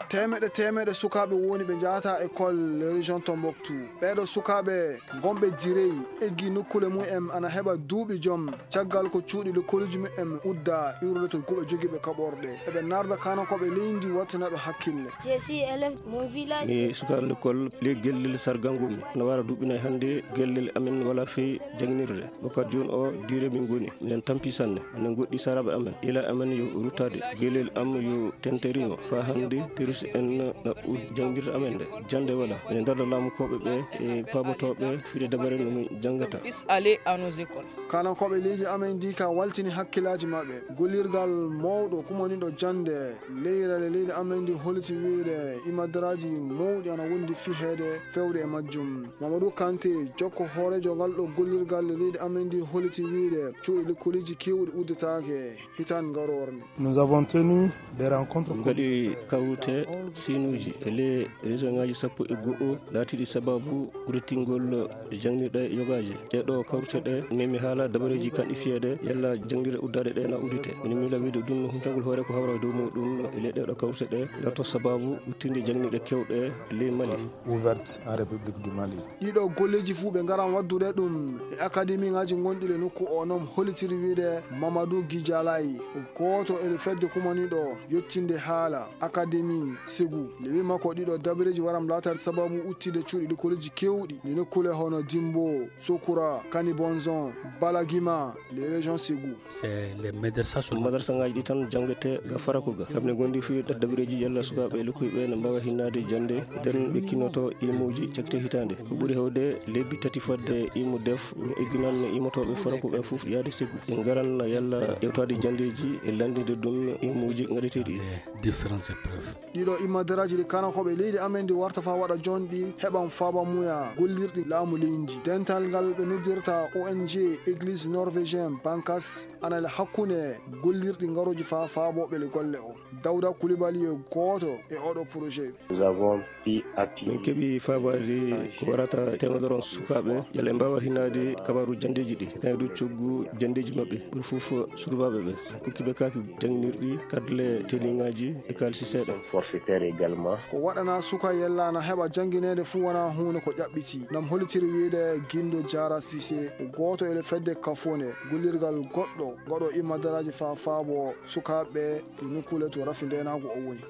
temeɗe sukaɓe woni ɓe jahata école région Tombouctou. ɓeɗo sukaɓe gonɓe direyi eggi nokkule mumen ana heɓa duuɓi joom caggal ko cuuɗi lekkoliji mumen udda iwrude to guɓe joguiɓe kaɓorɗe eɓe narda kanokoɓe leydi wattanaɓe hakkille. Je suis élève mon village. mi sukaɓe l'école le gellel sargalngumi no wara duuɓinayi hannde gellel amen wala fewi janginirde bokat joni o dire min goni minen tampi sanne minen goɗɗi saraɓe amen ila amen yo ruttade gellel am yo tenterino fa hannde terus en no jangdirde amen nde jande wala minen darda laamukoɓe ɓe e pamotoɓe fiide dabare nomin jangata aller à nos écoles. Kanankoɓe leydi amen ndi ka waltini hakkillaji mabɓe gollirgal mawɗo kumaniɗo jande leyrale leydi amen ndi holiti wiide imadaraji mawɗi ana wondi fihede fewde e majjum. Mamadou Kanté jokko hoorejo ngal ɗo gollirgal leydi amen ndi holiti wiide cuuɗi lekkoliji kewɗi uddetake hitan garorde. Nous avons tenu des rencontres gaɗi kawte sinuji ele région ngaji sappo e go'o laatiɗi sababu rettingol jangnirɗe yogaji ɗeɗo kawteɗe mimi haala dabareji kanɗi fiyede yalla jangnirɗe uddade ɗe na uddite min mila wiide ɗum huntagol hoore ko hawra dow muɗum ele ɗeɗo kawteɗe darto sababu uttinde jangnirɗe kewɗe ley Mali ouverte en République du Mali. ɗiɗo golleji fuu ɓe ngaran waddude ɗum e académie ngaji gonɗiɗe nokku o noon holitiri wiide Mamadou Guidjalayi goto ele fedde kumaniɗo yettinde haala académie Ségou le wi makko ɗiɗo dabareji waram latade sababu uttide cuuɗi lekkoliji kewɗi ni nokkule hono Dimbo Sokura Kani Bonzon Balagima les régions Ségou. C'est les madrasa ngaji ɗi tan jangete ga farakuga kamne gondi fi dabareji yalla sukaɓe lokkuɓe ne mbawa hinnade jande den ɓe kinoto imuji cakte hitande ko ɓuuri hewde lebbi tati fodde imu def mi egginan imotoɓe farakuɓe foof yaade Ségou ɓe garan yalla ƴewtade jandeji e landide ɗum imuji gaɗeteɗi différentes épreuves. ɗiɗo imadaraji ɗi kanakoɓe leydi amen ndi warta fa waɗa jonɗi heɓan faaba muya gollirɗi laamu leydi dental ngal ɓe noddirta ONG église norvégien Bankas anale hakkunde gollirɗi ngaroji fa faaboɓe le golle o. Dawda Coulibaly e goto e oɗo projet. Nous avons pu appuyer. min keeɓi fabade ko warata temedoron sukaɓe yalla mbawa hinnade kabaru jandeji ɗi kaydu coggu jandeji mabɓe ɓuuri foof surbaɓe ɓe kokkiɓe kaki janginirɗi kadle telingaji e kalisi seeɗa Forfaitaire également. ko waɗana suka yella na heɓa janginede fuu wona hunde ko ƴaɓɓiti nam holitiri wiide Guindo Diara Cissé goto ele fedde kafone gollirgal goɗɗo goɗo imadaraji fa faabo sukaɓe ɗi nokkule to rafi ndenago o woni.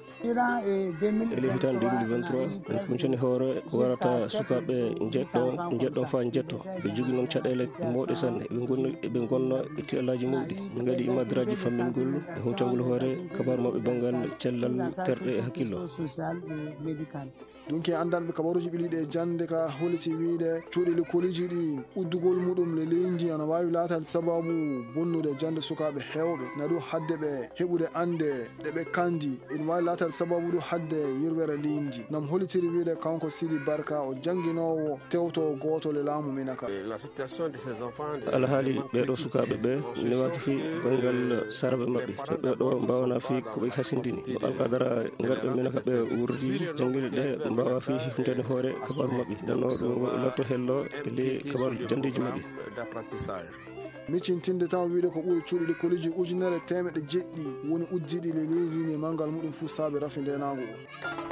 ele hitan 2023 en kuncani hoore ko warata sukaɓe jeɗɗon fa jetto ɓe jogui noon caɗele mawɗe sanne ɓe gonno e tilaji mawɗi ɓe gaɗi imadaraji fammingol e huntagol hoore kabaru mabɓe banggal cellal terɗe e hakkillo. dunki andanɓe kabaruji ɓiliɗe e jande ka holiti wiide cuuɗi lekkoliji ɗi uddugol muɗum le leydi ana wawi latade sababu bonnude jande sukaɓe hewɓe na ɗum hadde ɓe heɓude ande ɗeɓe kandi ene wawi latade sababu ɗum hadde yirwere leydi nam holitiri wiide kanko Sidi Barka o janguinowo tewto goto le laamu minaka. alhaali ɓeɗo sukaɓe ɓe newaki fi banggal saraɓe mabɓe so ɓeɗo mbawana fi koɓe hasindini no alkadara garɓe minaka ɓe wurdi janguide ɗe mbawa fi hifntede hoore kabaru mabɓe ndenno ɗum latto hello e ley kabaru jandeji mabɓe. miccintinde tan wiide ko ɓuuri cuuɗi lekkoliji ujunere temeɗe jeɗɗi woni uddiɗi le leydi ni mangal muɗum fuu saabi rafi ndenago o.